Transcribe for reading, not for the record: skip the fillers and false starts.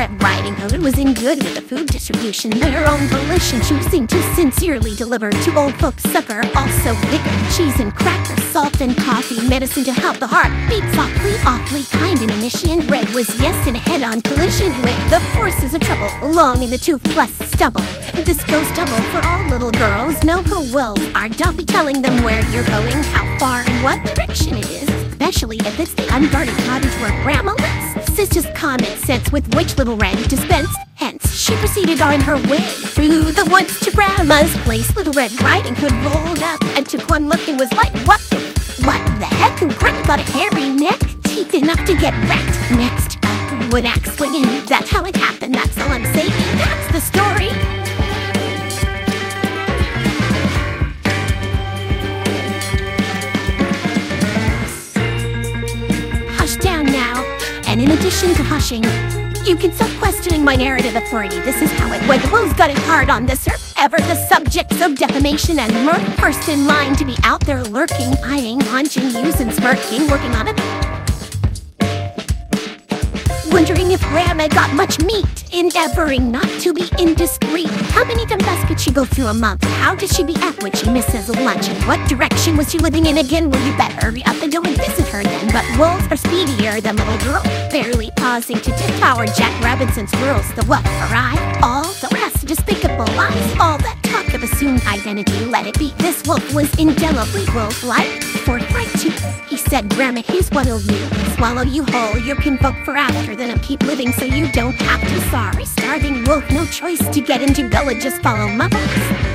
Red Riding Hood was in good with the food distribution. By her own volition, choosing to sincerely deliver to old folks' supper. Also bacon, cheese, and crackers, salt and coffee, medicine to help the heart beat softly, awfully kind and omniscient. Red was yes in a head-on collision with the forces of trouble, long in the tooth-plus stubble. This goes double for all little girls. Know who will are. Don't be telling them where you're going, how far, and what direction it is. Especially if it's the unguarded cottage where Grandma lives. Sister's common sense with which Little Red dispensed. Hence, she proceeded on her way through the woods to Grandma's place. Little Red Riding Hood rolled up and took one look and was like, what the heck? Grandma got a hairy neck, teeth enough to get wrecked. Next, a wood axe swinging. That's how it happened, that's all I'm saying. That's the story. Down now, and in addition to hushing, you can stop questioning my narrative authority. This is how it went. The wolves got it hard on this earth. Ever the subjects of defamation and murder, first in line to be out there lurking, eyeing, haunching, using, smirking, working on it. Wondering if Grandma got much meat, endeavoring not to be indiscreet. How many dumbbells could she go through a month? How did she be at when she misses lunch? And what direction was she living in again? Well, you better hurry up and go and visit her then. But wolves are speedier than little girls, barely pausing to devour Jack Robinson's squirrels. The what arrive? All the rest despicable lies. All that talk of assumed identity, let it be. This wolf was indelibly wolf-like. Forthright too. He said, Grandma, here's what'll do. Swallow you whole, you can vote for after. Then keep living so you don't have to. Sorry, starving wolf, no choice to get into Bella, just follow my voice.